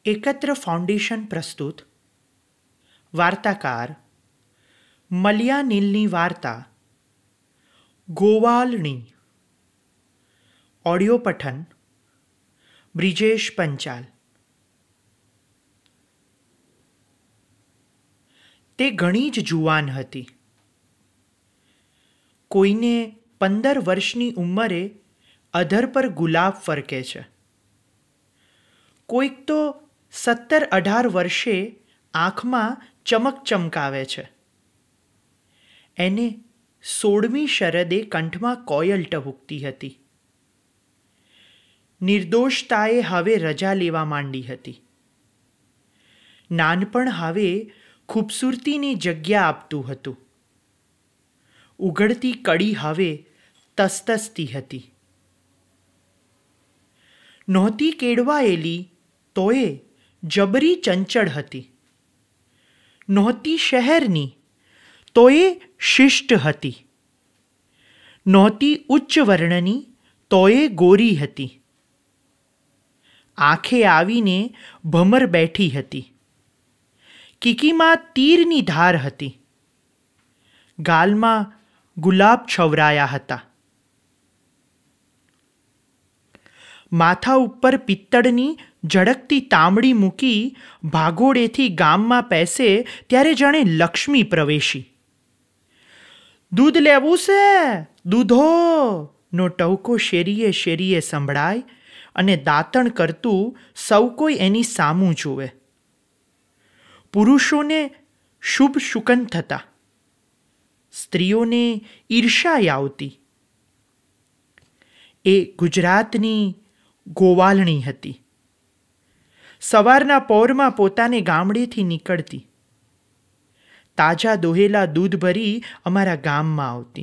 એકત્ર ફાઉન્ડેશન પ્રસ્તુત વાર્તાકાર મલયાનિલની વાર્તા ગોવાલણી. ઓડિયો પઠન બ્રિજેશ પંચાલ. તે ઘણી જ જુવાન હતી. કોઈને 15 વર્ષની ઉંમરે અધર પર ગુલાબ ફરકે છે, કોઈક તો 17-18 વર્ષે આંખમાં ચમક ચમકાવે છે. એને 16મી શરદે કંઠમાં કોયલ ટહુકતી હતી. નિર્દોષતાએ હવે રજા લેવા માંડી હતી. નાનપણ હવે ખૂબસૂરતીની જગ્યા આપતું હતું. ઉઘડતી કડી હવે તસતસતી હતી. નહોતી કેળવાયેલી તોય જબરી ચંચળ હતી. નહોતી શહેરની તોય શિષ્ટ હતી. નહોતી ઉચ્ચ વર્ણની તોય ગોરી હતી. આંખે આવીને ભમર બેઠી હતી. કીકીમાં તીરની ધાર હતી. ગાલમાં ગુલાબ છવરાયા હતા. માથા ઉપર પિત્તળની ઝળકતી તાંબડી મૂકી ભાગોળેથી ગામમાં પેસે ત્યારે જાણે લક્ષ્મી પ્રવેશી. દૂધ લેવું છે, દૂધો નો ટહુકો શેરીએ શેરીએ સંભળાય અને દાંતણ કરતું સૌ કોઈ એની સામું જુએ. પુરુષોને શુભ શુકન થતા, સ્ત્રીઓને ઈર્ષાય આવતી. એ ગુજરાતની ગોવાલણી હતી. સવારના પહોરમાં પોતાને ગામડેથી નીકળતી. તાજા દોહેલા દૂધ ભરી અમારા ગામમાં આવતી.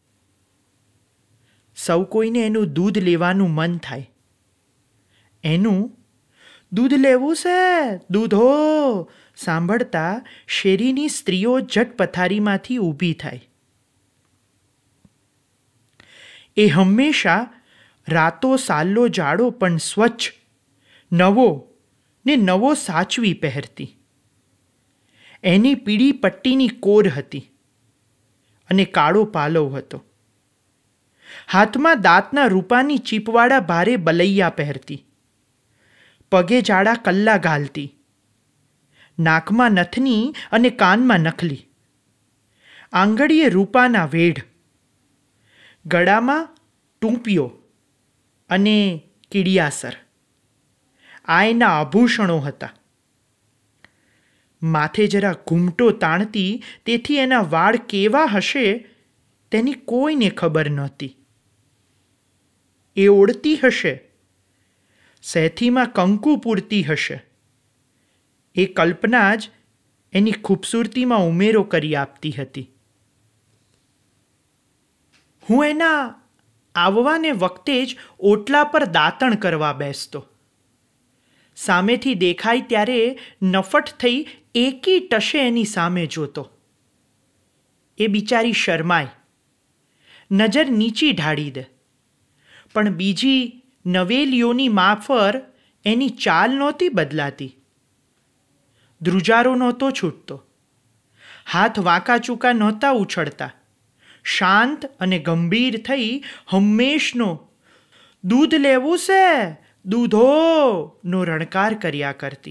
સૌ કોઈને એનું દૂધ લેવાનું મન થાય. એનું દૂધ લેવું છે, દૂધો સાંભળતા શેરીની સ્ત્રીઓ જટ પથારીમાંથી ઊભી થાય. એ હંમેશા રાતો સાલ્લો જાડો પણ સ્વચ્છ, નવો ને નવો સાચવી પહેરતી. એની પીળી પટ્ટીની કોર હતી અને કાળો પાલવ હતો. હાથમાં દાંતના રૂપાની ચીપવાળા ભારે બલૈયા પહેરતી. પગે જાડા કલ્લા ઘાલતી. નાકમાં નથની અને કાનમાં નખલી. આંગળીએ રૂપાના વેઢ. ગળામાં ટૂંપિયો અને કીડિયાસર. આ એના આભૂષણો હતા. માથે જરા ઘૂમટો તાણતી, તેથી એના વાળ કેવા હશે તેની કોઈને ખબર નહોતી. એ ઓળતી હશે, સેથીમાં કંકુ પૂરતી હશે, એ કલ્પના જ એની ખૂબસૂરતીમાં ઉમેરો કરી આપતી હતી. હું એના આવવાને વખતે જ ઓટલા પર દાંતણ કરવા બેસતો. સામેથી દેખાય ત્યારે નફટ થઈ એકી ટશે એની સામે જોતો. એ બિચારી શરમાય, નજર નીચી ઢાળી દે, પણ બીજી નવેલીઓની માફર એની ચાલ નહોતી બદલાતી. ધ્રુજારો નહોતો છૂટતો. હાથ વાંકા ચૂકા નહોતા ઉછળતા. શાંત અને ગંભીર થઈ હંમેશનો દૂધ લેવું છે, દૂધો નો રણકાર કર્યા કરતી.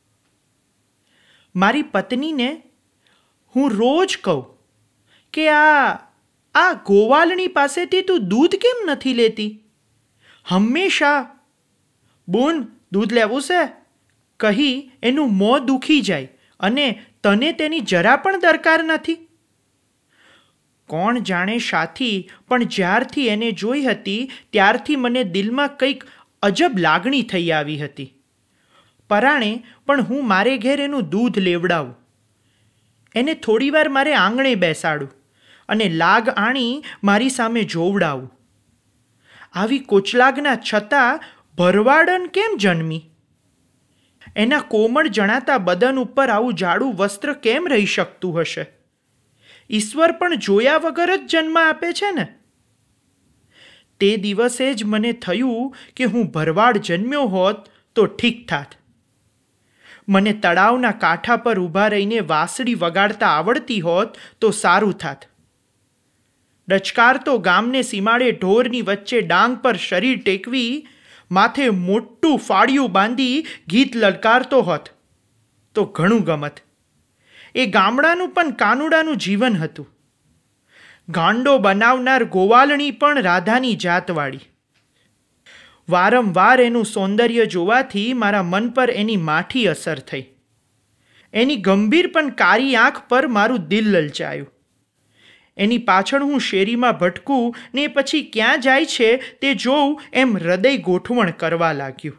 મારી પત્નીને હું રોજ કહું કે આ ગોવાલણી પાસેથી તું દૂધ કેમ નથી લેતી? હંમેશા બોન દૂધ લેવું છે કહી એનું મોં દુખી જાય અને તને તેની જરા પણ દરકાર નથી. કોણ જાણે સાથી, પણ જ્યારથી એને જોઈ હતી ત્યારથી મને દિલમાં કંઈક અજબ લાગણી થઈ આવી હતી. પરાણે પણ હું મારે ઘેર એનું દૂધ લેવડાવું. એને થોડીવાર મારે આંગણે બેસાડું અને લાગ આણી મારી સામે જોવડાવું. આવી કોચલાગના છતાં ભરવાડન કેમ જન્મી? એના કોમળ જણાતા બદન ઉપર આવું જાડું વસ્ત્ર કેમ રહી શકતું હશે? ઈશ્વર પણ જોયા વગર જ જન્મ આપે છે ને. તે દિવસે જ મને થયું કે હું ભરવાડ જન્મ્યો હોત તો ઠીક થાત. મને તળાવના કાંઠા પર ઊભા રહીને વાંસળી વગાડતા આવડતી હોત તો સારું થાત. ડચકારતો ગામને સીમાડે ઢોરની વચ્ચે ડાંગ પર શરીર ટેકવી, માથે મોટું ફાળિયું બાંધી ગીત લલકારતો હોત તો ઘણું ગમત. એ ગામડાનું પણ કાનુડાનું જીવન હતું. ગાંડો બનાવનાર ગોવાલણી પણ રાધાની જાતવાળી. વારંવાર એનું સૌંદર્ય જોવાથી મારા મન પર એની માઠી અસર થઈ. એની ગંભીર પણ કાળી આંખ પર મારું દિલ લલચાયું. એની પાછળ હું શેરીમાં ભટકું ને પછી ક્યાં જાય છે તે જોઉં એમ હૃદય ગોઠવણ કરવા લાગ્યું.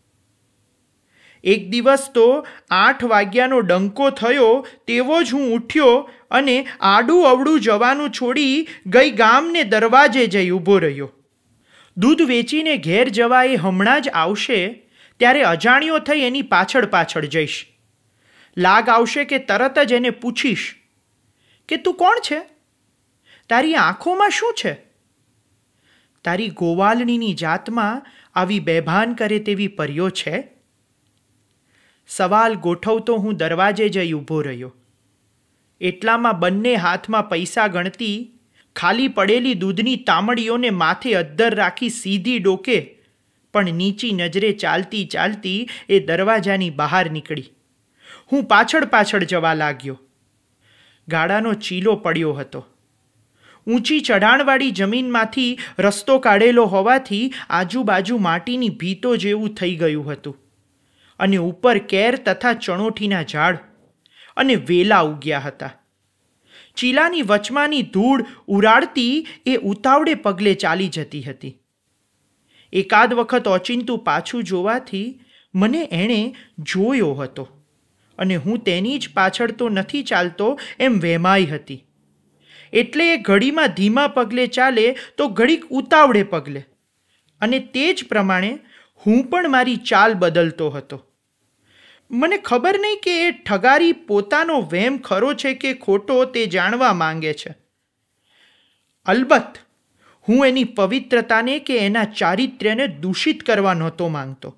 એક દિવસ તો 8 વાગ્યાનો ડંકો થયો તેવો જ હું ઉઠ્યો અને આડું અવળું જવાનું છોડી ગઈ ગામને દરવાજે જઈ ઊભો રહ્યો. દૂધ વેચીને ઘેર જવા એ હમણાં જ આવશે ત્યારે અજાણ્યો થઈ એની પાછળ પાછળ જઈશ. લાગ આવશે કે તરત જ એને પૂછીશ કે તું કોણ છે? તારી આંખોમાં શું છે? તારી ગોવાલણીની જાતમાં આવી બેભાન કરે તેવી પરીઓ છે? સવાલ ગોઠવતો હું દરવાજે જઈ ઊભો રહ્યો. એટલામાં બંને હાથમાં પૈસા ગણતી, ખાલી પડેલી દૂધની તામડીઓને માથે અદ્ધર રાખી સીધી ડોકે પણ નીચી નજરે ચાલતી ચાલતી એ દરવાજાની બહાર નીકળી. હું પાછળ પાછળ જવા લાગ્યો. ગાડાનો ચીલો પડ્યો હતો. ઊંચી ચઢાણવાળી જમીનમાંથી રસ્તો કાઢેલો હોવાથી આજુબાજુ માટીની ભીતો જેવું થઈ ગયું હતું અને ઉપર કેર તથા ચણોઠીના ઝાડ અને વેલા ઉગ્યા હતા. ચીલાની વચમાની ધૂળ ઉરાડતી એ ઉતાવળે પગલે ચાલી જતી હતી. એકાદ વખત ઓચિંતું પાછું જોવાથી મને એણે જોયો હતો અને હું તેની જ પાછળ તો નથી ચાલતો એમ વહેમાઈ હતી. એટલે એ ઘડીમાં ધીમા પગલે ચાલે તો ઘડીક ઉતાવળે પગલે, અને તે જ પ્રમાણે હું પણ મારી ચાલ બદલતો હતો. મને ખબર નહીં કે એ ઠગારી પોતાનો વહેમ ખરો છે કે ખોટો તે જાણવા માંગે છે. અલબત્ત હું એની પવિત્રતાને કે એના ચારિત્ર્યને દૂષિત કરવા નહોતો માંગતો.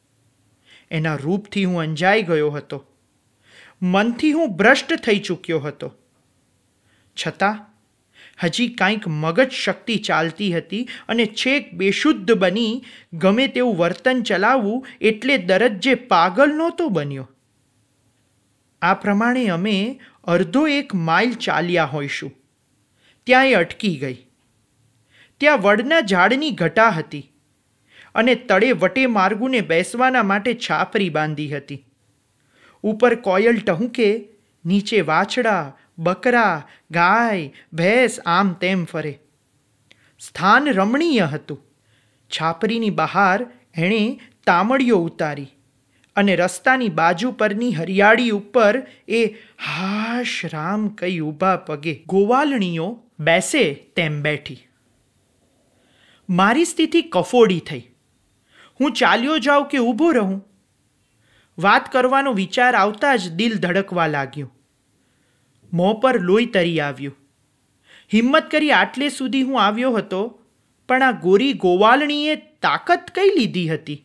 એના રૂપથી હું અંજાઈ ગયો હતો. મનથી હું ભ્રષ્ટ થઈ ચૂક્યો હતો. છતાં હજી કાંઈક મગજ શક્તિ ચાલતી હતી અને છેક બેશુદ્ધ બની ગમે તેવું વર્તન ચલાવવું એટલે દરજ્જે પાગલ નહોતો બન્યો. આ પ્રમાણે અમે અડધો 1 માઇલ ચાલ્યા હોઈશું ત્યાં એ અટકી ગઈ. ત્યાં વડના ઝાડની ઘટા હતી અને તળે વટે માર્ગુને બેસવાના માટે છાપરી બાંધી હતી. ઉપર કોયલ ટહુકે, નીચે વાછડા, બકરા, ગાય, ભેંસ આમ તેમ ફરે. સ્થાન રમણીય હતું. છાપરીની બહાર એણે તામડીઓ ઉતારી અને રસ્તાની બાજુ પરની હરિયાળી ઉપર એ હાશ રામ કહી ઊભા પગે ગોવાલણીઓ બેસે તેમ બેઠી. મારી સ્થિતિ કફોડી થઈ. હું ચાલ્યો જાઉં કે ઊભો રહું? વાત કરવાનો વિચાર આવતા જ દિલ ધડકવા લાગ્યું. મોં પર લોહી તરી આવ્યું. હિંમત કરી આટલે સુધી હું આવ્યો હતો, પણ આ ગોરી ગોવાલણીએ તાકાત કઈ લીધી હતી?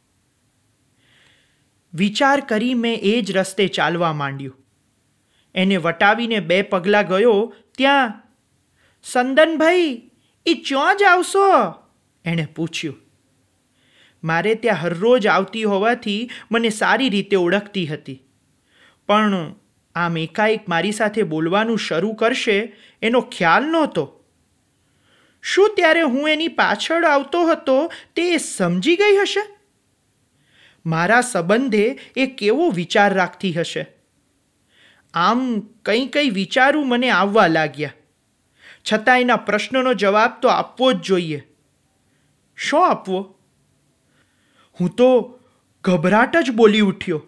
વિચાર કરી મેં એ જ રસ્તે ચાલવા માંડ્યું. એને વટાવીને 2 પગલાં ગયો ત્યાં સંદનભાઈ એ ચ્યાં જ આવશો? એણે પૂછ્યું. મારે ત્યાં હરરોજ આવતી હોવાથી મને સારી રીતે ઓળખતી હતી, પણ આમ એકાએક મારી સાથે બોલવાનું શરૂ કરશે એનો ખ્યાલ નહોતો. શું ત્યારે હું એની પાછળ આવતો હતો તે સમજી ગઈ હશે? મારા સંબંધે એ કેવો વિચાર રાખતી હશે? આમ કંઈ કંઈ વિચારું મને આવવા લાગ્યા. છતાં એના પ્રશ્નનો જવાબ તો આપવો જ જોઈએ. શું આપવો? હું તો ગભરાટ જ બોલી ઉઠ્યો.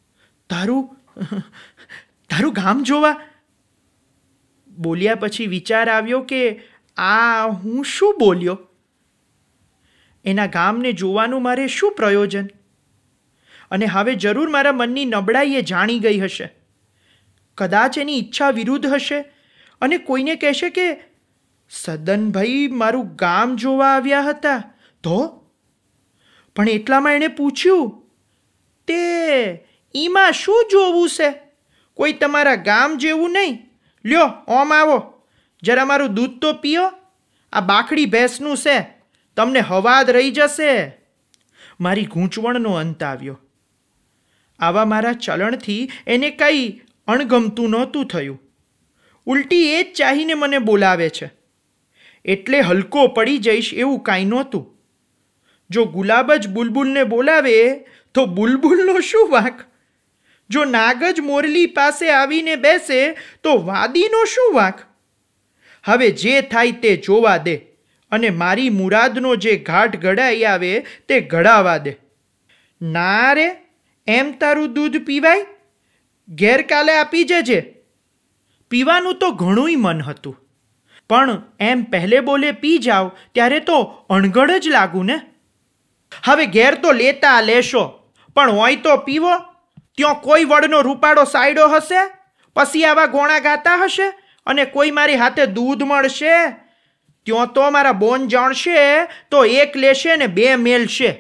તારું ગામ જોવા? બોલ્યા પછી વિચાર આવ્યો કે આ હું શું બોલ્યો? એના ગામને જોવાનું મારે શું પ્રયોજન? અને હવે જરૂર મારા મનની નબળાઈ એ જાણી ગઈ હશે. કદાચ એની ઈચ્છા વિરુદ્ધ હશે અને કોઈને કહેશે કે સદનભાઈ મારું ગામ જોવા આવ્યા હતા તો. પણ એટલામાં એણે પૂછ્યું, તે ઈમાં શું જોવું છે? કોઈ તમારા ગામ જેવું નહીં. લ્યો ઓમ આવો, જરા મારું દૂધ તો પીઓ. આ બાકડી ભેંસનું છે, તમને હવાદ રહી જશે. મારી ગૂંચવણનો અંત આવ્યો. આવા મારા ચલણથી એને કંઈ અણગમતું નહોતું થયું. ઉલટી એ જ ચાહીને મને બોલાવે છે. એટલે હલકો પડી જઈશ એવું કાંઈ નહોતું. જો ગુલાબ જ બુલબુલને બોલાવે તો બુલબુલનો શું વાંક? જો નાગ જ મોરલી પાસે આવીને બેસે તો વાદીનો શું વાંક? હવે જે થાય તે જોવા દે અને મારી મુરાદનો જે ઘાટ ઘડાઈ આવે તે ઘડાવા દે. ના રે, એમ તારું દૂધ પીવાય? ગેરકાલે આપી જજે. પીવાનું તો ઘણુંય મન હતું, પણ એમ પહેલે બોલે પી જાવ ત્યારે તો અણઘડ જ લાગુ ને. હવે ઘેર તો લેતા લેશો, પણ હોય તો પીવો. ત્યાં કોઈ વડનો રૂપાળો સાયડો હશે, પછી આવા ગોણા ગાતા હશે અને કોઈ મારી હાથે દૂધ મળશે? ત્યાં તો મારા બોન જાણશે તો એક લેશે ને બે મેલશે.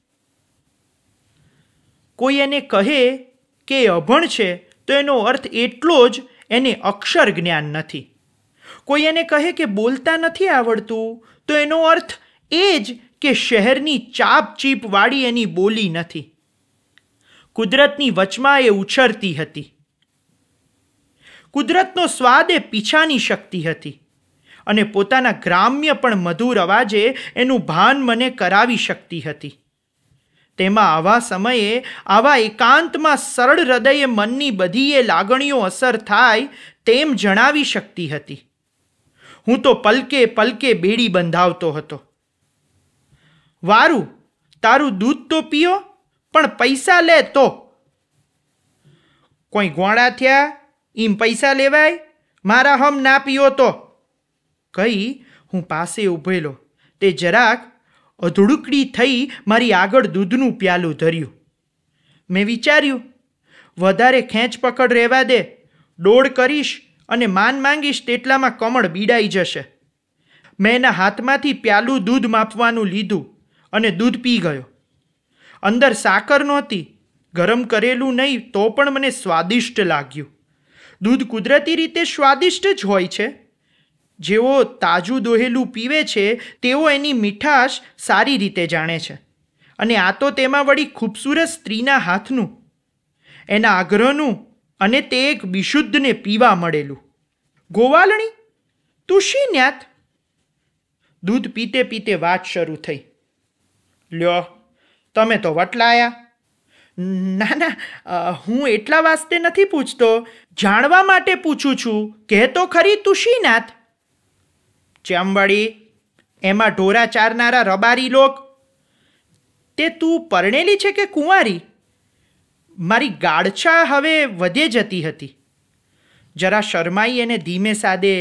કોઈ એને કહે કે અભણ છે તો એનો અર્થ એટલો જ એને અક્ષર જ્ઞાન નથી. કોઈ એને કહે કે બોલતા નથી આવડતું તો એનો અર્થ એ જ કે શહેરની ચાપચીપવાળી એની બોલી નથી. કુદરતની વચમાં એ ઉછરતી હતી. કુદરતનો સ્વાદ એ પીછાની શક્તિ હતી અને પોતાના ગ્રામ્ય પણ મધુર અવાજે એનું ભાન મને કરાવી શકતી હતી. તેમાં આવા સમયે આવા એકાંતમાં સરળ હૃદયે મનની બધી એ લાગણીઓ અસર થાય તેમ જણાવી શકતી હતી. હું તો પલકે પલકે બેડી બંધાવતો હતો. વારું, તારું દૂધ તો પીઓ, પણ પૈસા લે તો. કોઈ ગોળા થયા એમ પૈસા લેવાય? મારા હમ ના પીઓ તો. કહી હું પાસે ઊભેલો. તે જરાક અધુડુકડી થઈ મારી આગળ દૂધનું પ્યાલું ધર્યું. મેં વિચાર્યું, વધારે ખેંચ પકડ રહેવા દે. દોડ કરીશ અને માન માંગીશ તેટલામાં કમળ બીડાઈ જશે. મેં એના હાથમાંથી પ્યાલું દૂધ માપવાનું લીધું અને દૂધ પી ગયો. અંદર સાકર નહોતી, ગરમ કરેલું નહીં તો પણ મને સ્વાદિષ્ટ લાગ્યું. દૂધ કુદરતી રીતે સ્વાદિષ્ટ જ હોય છે. જેઓ તાજું દોહેલું પીવે છે તેઓ એની મીઠાશ સારી રીતે જાણે છે. અને આ તો તેમાં વળી ખૂબસૂરત સ્ત્રીના હાથનું, એના આગ્રહનું, અને તે એક વિશુદ્ધને પીવા મળેલું. ગોવાલણી, તું શી ન્યાત? દૂધ પીતે પીતે વાત શરૂ થઈ. લ્યો, તમે તો વટલાયા. ના ના, હું એટલા વાસ્તે નથી પૂછતો, જાણવા માટે પૂછું છું. કહે તો ખરી, તું શી નાત? ચાંબડી, એમાં ઢોરા ચારનારા રબારી લોક. તે તું પરણેલી છે કે કુંવારી? મારી ગાળછા હવે વધે જતી હતી. જરા શરમાઈ એને ધીમે સાદે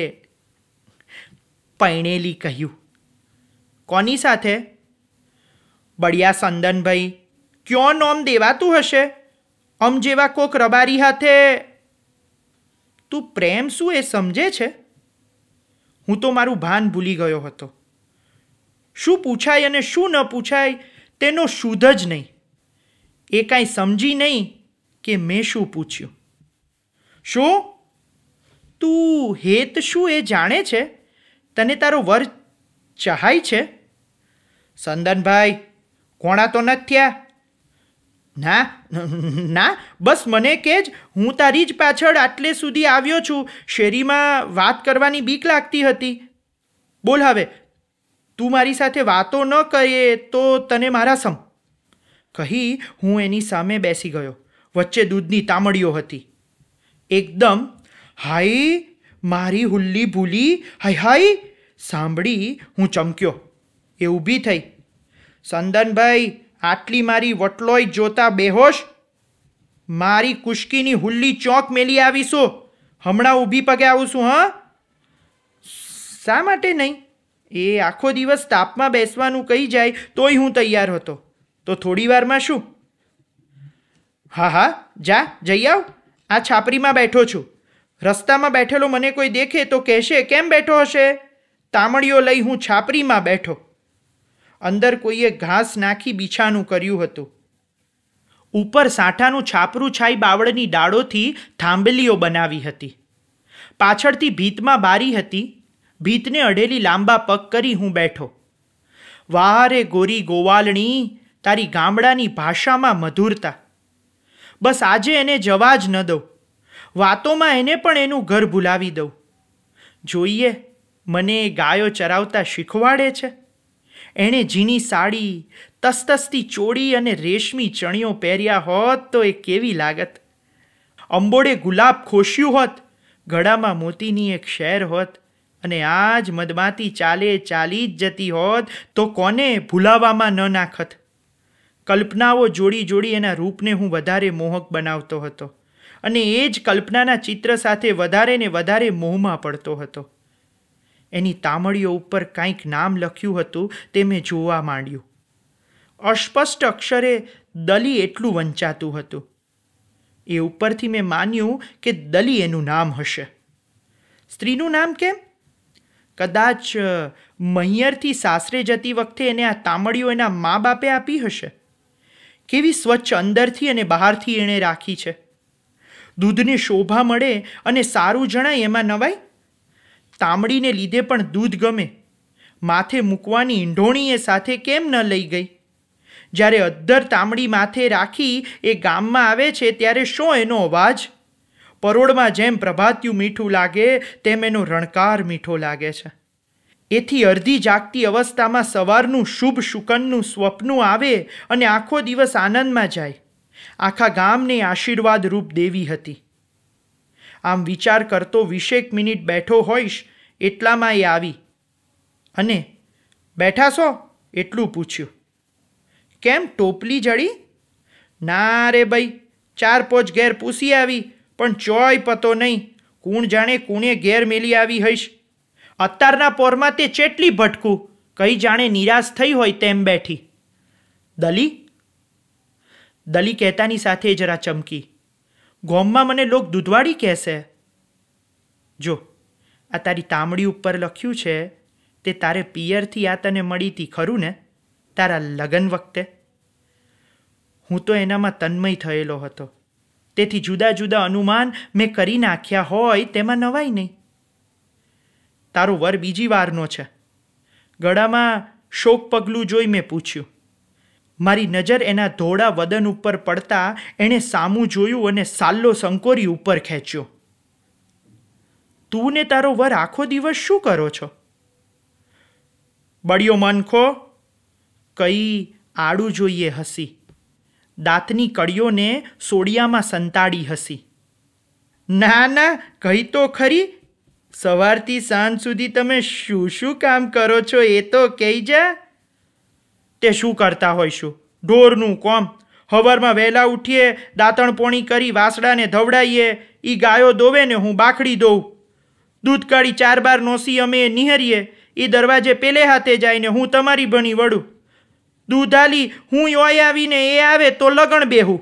પૈણેલી કહ્યું. કોની સાથે? બળિયા સંદનભાઈ. ક્યાં નોમ દેવાતું હશે? અમ જેવા કોક રબારી હાથે. તું પ્રેમ શું એ સમજે છે? હું તો મારું ભાન ભૂલી ગયો હતો. શું પૂછાય અને શું ન પૂછાય તેનો શુદ્ધ જ નહીં. એ કાંઈ સમજી નહીં કે મેં શું પૂછ્યું. શું તું હેત શું એ જાણે છે? તને તારો વર ચાહાય છે? સંદનભાઈ, કોણા તો નથી થયા. ના ના, બસ મને કહેજ. હું તારી જ પાછળ આટલે સુધી આવ્યો છું. શેરીમાં વાત કરવાની બીક લાગતી હતી. બોલ હવે, તું મારી સાથે વાતો ન કરે તો તને મારા સમ. કહી હું એની સામે બેસી ગયો. વચ્ચે દૂધની તામડીઓ હતી. એકદમ હાય, મારી હુલ્લી ભૂલી, હાય હાય સાંભળી હું ચમક્યો. એ ઊભી થઈ. સંદનભાઈ, આટલી મારી વટલોય જોતા બેહોશ? મારી કુશ્કીની હુલ્લી ચોક મેલી આવીશું. હમણાં ઊભી પગે આવું છું. હા, શા માટે નહીં? એ આખો દિવસ તાપમાં બેસવાનું કહી જાય તોય હું તૈયાર હતો. તો થોડી વારમાં શું? હા હા, જા જઈ આવ. આ છાપરીમાં બેઠો છું. રસ્તામાં બેઠેલો મને કોઈ દેખે તો કહેશે કેમ બેઠો હશે? તામડીઓ લઈ હું છાપરીમાં બેઠો. અંદર કોઈએ ઘાસ નાખી બિછાનું કર્યું હતું. ઉપર સાંઠાનું છાપરું છાઈ બાવળની ડાળોથી થાંભલીઓ બનાવી હતી. પાછળથી ભીતમાં બારી હતી. ભીતને અડેલી લાંબા પગ કરી હું બેઠો. વાહ રે ગોરી ગોવાલણી, તારી ગામડાની ભાષામાં મધુરતા. બસ આજે એને જવા જ ન દઉં. વાતોમાં એને પણ એનું ઘર ભૂલાવી દઉં. જોઈએ, મને એ ગાયો ચરાવતા શીખવાડે છે. એણે ઝીણી સાડી, તસતસતી ચોળી અને રેશમી ચણિયો પહેર્યા હોત તો એ કેવી લાગત. અંબોડે ગુલાબ ખોશ્યું હોત, ગળામાં મોતીની એક શેર હોત અને આ જ મદમાતી ચાલે ચાલી જ જતી હોત તો કોને ભૂલાવામાં ન નાખત. કલ્પનાઓ જોડી જોડી એના રૂપને હું વધારે મોહક બનાવતો હતો અને એ જ કલ્પનાના ચિત્ર સાથે વધારે ને વધારે મોહમાં પડતો હતો. એની તામડીઓ ઉપર કાંઈક નામ લખ્યું હતું તે મેં જોવા માંડ્યું. અસ્પષ્ટ અક્ષરે દલી એટલું વંચાતું હતું. એ ઉપરથી મેં માન્યું કે દલી એનું નામ હશે. સ્ત્રીનું નામ કેમ? કદાચ મહિયરથી સાસરે જતી વખતે એને આ તામડીઓ એના મા બાપે આપી હશે. કેવી સ્વચ્છ અંદરથી અને બહારથી એણે રાખી છે. દૂધને શોભા મળે અને સારું જણાય એમાં નવાય. તામડીને લીધે પણ દૂધ ગમે. માથે મૂકવાની ઈંઢોણી એ સાથે કેમ ન લઈ ગઈ? જ્યારે અદ્ધર તામડી માથે રાખી એ ગામમાં આવે છે ત્યારે શું એનો અવાજ? પરોળમાં જેમ પ્રભાતિયું મીઠું લાગે તેમ એનો રણકાર મીઠો લાગે છે. એથી અડધી જાગતી અવસ્થામાં સવારનું શુભ શુકનનું સ્વપ્નું આવે અને આખો દિવસ આનંદમાં જાય. આખા ગામને આશીર્વાદ રૂપ દેવી હતી. આમ વિચાર કરતો 20 મિનિટ બેઠો હોઈશ એટલામાં એ આવી અને બેઠા છો એટલું પૂછ્યું. કેમ ટોપલી જડી? ના રે ભાઈ, 4-5 ઘેર પૂછી આવી પણ ચોય પતો નહીં. કુણ જાણે કુણે ઘેર મેલી આવી હઈશ. અત્યારના પોરમાં તે ચેટલી ભટકું, કઈ જાણે નિરાશ થઈ હોય તેમ બેઠી. દલી? દલી કહેતાની સાથે જરા ચમકી. ગોમમાં મને લોક દૂધવાળી કહેશે. જો, આ તારી તામડી ઉપર લખ્યું છે તે તારે પિયરથી આ તને મળી હતી ખરું ને, તારા લગ્ન વખતે? હું તો એનામાં તન્મય થયેલો હતો. તેથી જુદા જુદા અનુમાન મેં કરી નાખ્યા હોય તેમાં નવાઈ નહીં. તારો વર બીજી વારનો છે. ગળામાં શોક પગલું જોઈ મેં પૂછ્યું. મારી નજર એના ધોળા વદન ઉપર પડતા એણે સામું જોયું અને સાલ્લો સંકોરી ઉપર ખેંચ્યો. તું ને તારો વર આખો દિવસ શું કરો છો? બળિયો મનખો, કઈ આડું જોઈએ હસી. દાંતની કડીઓને સોડિયામાં સંતાડી હસી. ના ના, કહી તો ખરી. સવારથી સાંજ સુધી તમે શું શું કામ કરો છો એ તો કહી જા. તે શું કરતા હોઈશું? ઢોરનું કોમ. હવારમાં વહેલા ઉઠીએ, દાંતણ પોણી કરી વાસડાને ધવડાવીએ, એ ગાયો દોવે ને હું બાખડી દઉં. દૂધ કાઢી 4 બાર નોસી અમે નિહરીએ, એ દરવાજે પેલે હાથે જાય ને હું તમારી ભણી વળું. દૂધ આલી હું યોય આવીને એ આવે તો લગણ બેહું.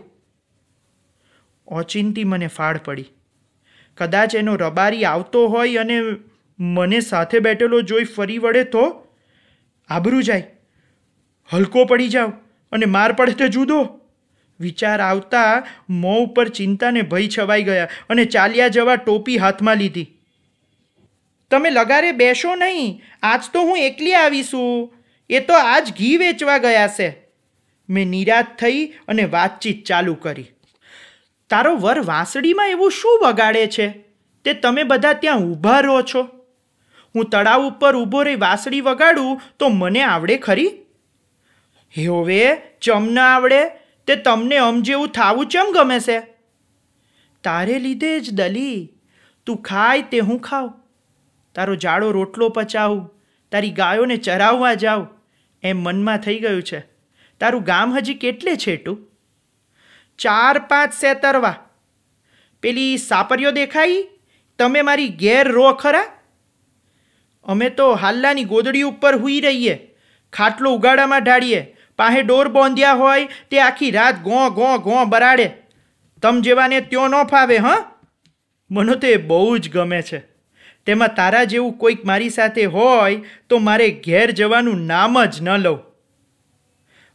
ઓચિંતી મને ફાળ પડી. કદાચ એનો રબારી આવતો હોય અને મને સાથે બેઠેલો જોઈ ફરી વળે તો? આબરૂ જાય, હલકો પડી જાવ અને માર પડે તો જુદો. વિચાર આવતા મોં ઉપર ચિંતાને ભય છવાઈ ગયા અને ચાલ્યા જવા ટોપી હાથમાં લીધી. તમે લગારે બેસો નહીં, આજ તો હું એકલી આવીશું. એ તો આજ ઘી વેચવા ગયા છે. મેં નિરાશ થઈ અને વાતચીત ચાલુ કરી. તારો વર વાંસળીમાં એવું શું વગાડે છે તે તમે બધા ત્યાં ઊભા રહો છો? હું તળાવ ઉપર ઊભો રહી વાંસળી વગાડું તો મને આવડે ખરી? હવે ચમ ન આવડે તે તમને અમ જેવું થાવું ચમ ગમે છે? તારે લીધે જ દલી. તું ખાય તે હું ખાઉં, તારો જાડો રોટલો પચાવું, તારી ગાયોને ચરાવવા જાઉં એમ મનમાં થઈ ગયું છે. તારું ગામ હજી કેટલે છેટું? 4-5 સેતરવા. પેલી સાપરીઓ દેખાઈ? તમે મારી ઘેર રો ખરા? અમે તો હાલ્લાની ગોદડી ઉપર હુઈ રહીએ, ખાટલો ઉગાડામાં ઢાળીએ, પાસે ડોર બાંધ્યા હોય તે આખી રાત ગોં ગોં ગોં બરાડે. તમ જેવાને ત્યો ન ફાવે. હ, મને તો એ બહુ જ ગમે છે. તેમાં તારા જેવું કોઈક મારી સાથે હોય તો મારે ઘેર જવાનું નામ જ ન લઉં.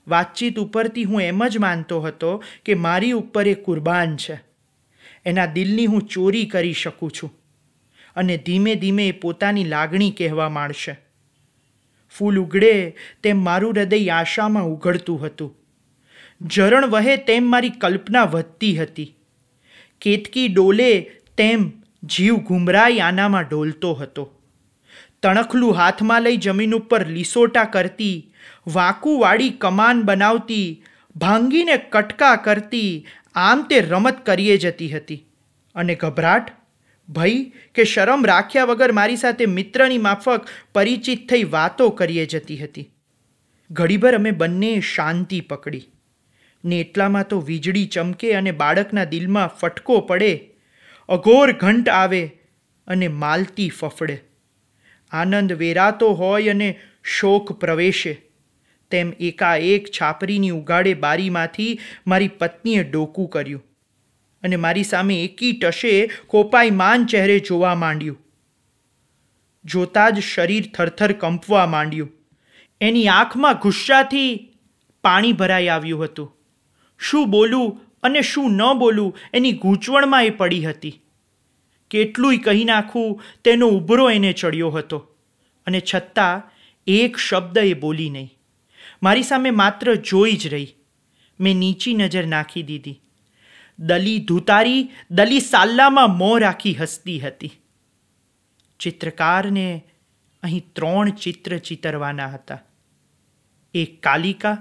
વાતચીત ઉપરથી હું એમ જ માનતો હતો કે મારી ઉપર એ કુરબાન છે. એના દિલની હું ચોરી કરી શકું છું અને ધીમે ધીમે એ પોતાની લાગણી કહેવા માંડશે. ફૂલ ઉગડે તેમ મારું હૃદય આશામાં ઉઘડતું હતું. ઝરણ વહે તેમ મારી કલ્પના વધતી હતી. કેતકી ડોલે તેમ જીવ ઘુમરાઈ આનામાં ડોલતો હતો. તણખલું હાથમાં લઈ જમીન ઉપર લીસોટા કરતી, વાંકુવાળી કમાન બનાવતી, ભાંગીને કટકા કરતી, આમ તે રમત કરીએ જતી હતી. અને ગભરાટ, ભય કે શરમ રાખ્યા વગર મારી સાથે મિત્રની માફક પરિચિત થઈ વાતો કરીએ જતી હતી. ઘડીભર અમે બંને શાંતિ પકડી ને એટલામાં તો વીજળી ચમકે અને બાળકના દિલમાં ફટકો પડે, અઘોર ઘંટ આવે અને માલતી ફફડે. આનંદ વેરાતો હોય અને શોક પ્રવેશે તેમ એકાએક છાપરીની ઉગાડે બારીમાંથી મારી પત્નીએ ડોકું કર્યું અને મારી સામે એકી ટશે કોપાયમાન ચહેરે જોવા માંડ્યું. જોતાં જ શરીર થરથર કંપવા માંડ્યું. એની આંખમાં ગુસ્સાથી પાણી ભરાઈ આવ્યું હતું. શું બોલું અને શું ન બોલું એની ગૂંચવણમાં એ પડી હતી. કેટલુંય કહી નાખું તેનો ઉભરો એને ચડ્યો હતો અને છતાં એક શબ્દ એ બોલી નહીં. મારી સામે માત્ર જોઈ જ રહી. મેં નીચી નજર નાખી દીધી. દલી ધૂતારી દલી સાલ્લામાં મોં રાખી હસતી હતી. ચિત્રકારને અહીં 3 ચિત્ર ચિતરવાના હતા. એક કાલિકા,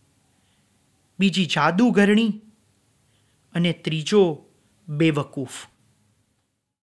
બીજી જાદુગરણી અને ત્રીજો બેવકૂફ.